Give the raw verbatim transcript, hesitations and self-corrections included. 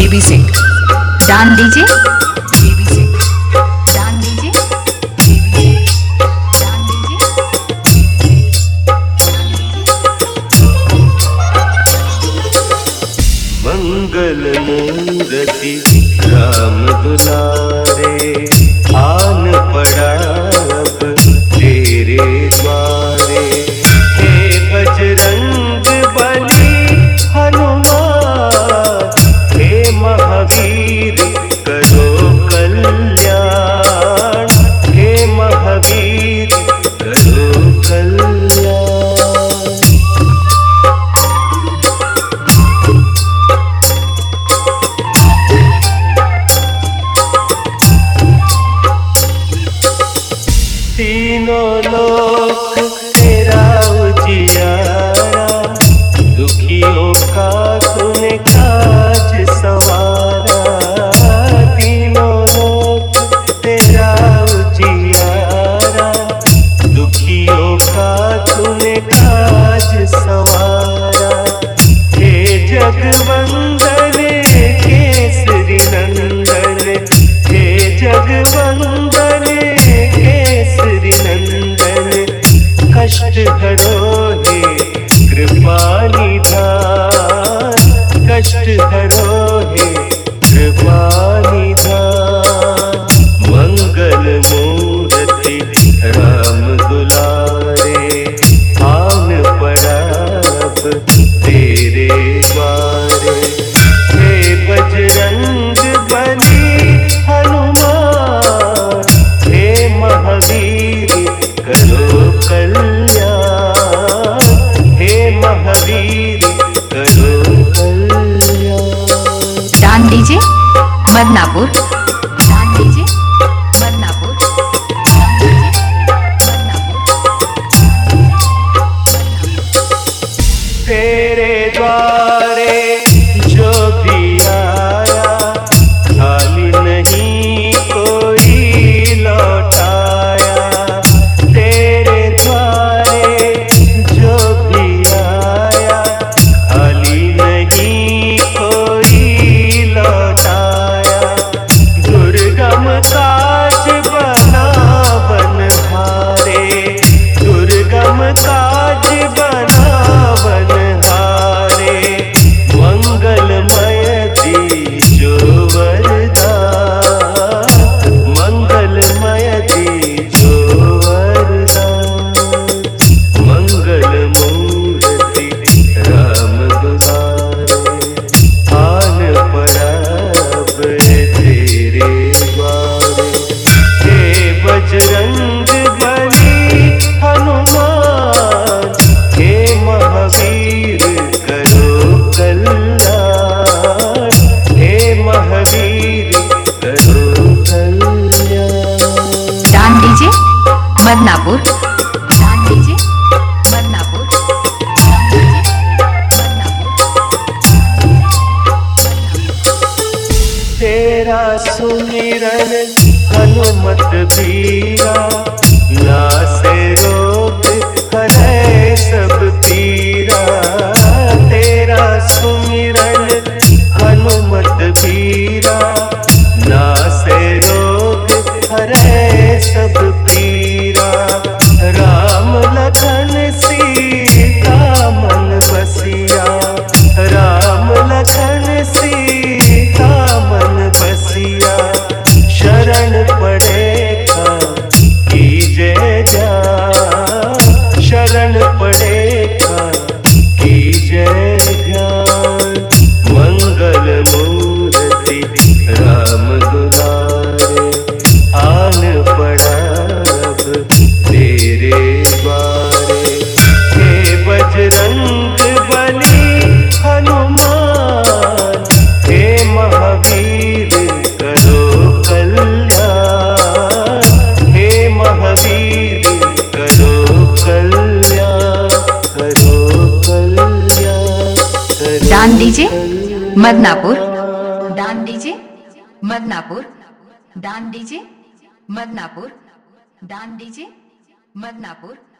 Baby Singh Don DJ baby Singh Don DJ baby Singh Don DJ मंगल मूर्ति राम दुलारे आन पड़ा अब तेरे द्वारे। हे बजरंग बली हनुमान, हे महावीर करो कल्याण, हे महावीर करो कल्याण। तीनों लोक तेरा उजियारा, दुखियों का तूने काज सवारा। तीनों लोक तेरा उजियारा, दुखियों का तूने काज सवारा। हे जगवंदन केसरी नंदन, हे जगवंदन केसरी नंदन, कष्ट हरो हे कृपा निधान, कष्ट हरो हे कृपा निधान। मंगल मूर्ति राम दुलारे आन पड़ा अब तेरे द्वारे। हे बजरंग बली हनुमान, हे महावीर करो कल्याण, हे महावीर करो कल्याण। Don DJ Badnapur Don DJ Badnapur Don DJ Badnapur. तेरे द्वारे जो भी आया खाली नहीं कोई लौटाया। तेरे द्वारे जो भी आया खाली नहीं कोई लौटाया। दुर्गम काज बना बनहारे, दुर्गम काज बना बनहारे। मंगलमय दीजो वरदान, मंगलमय दीजो वरदान। मंगल मूर्ति राम दुलारे आन पड़ा अब तेरे द्वारे। हे बजरंग बली हनुमान, हे महावीर करो कल्याण, हे महावीर करो कल्याण। Don DJ Badnapur Don DJ Badnapur Don DJ Badnapur. तेरा सुमिरन हनुमत बीरा, नासे रोग हरै सब पीरा। तेरा सुमिरन हनुमत बीरा, नासे रोग हरै सब पीरा। राम लखन सीता मन बसिया, राम लखन सीता मन बसिया। शरण पड़े कीजे ध्यान, शरण पड़े कीजे ध्यान। मंगल मूर्ति राम दुलारे आन पड़ा अब तेरे द्वारे। हे बजरंग बली हनुमान, हे महावीर करो कल्याण, हे महावीर करो कल्याण, करो कल्याण, करो Don DJ Badnapur Don DJ Badnapur Don DJ Badnapur Don DJ Badnapur.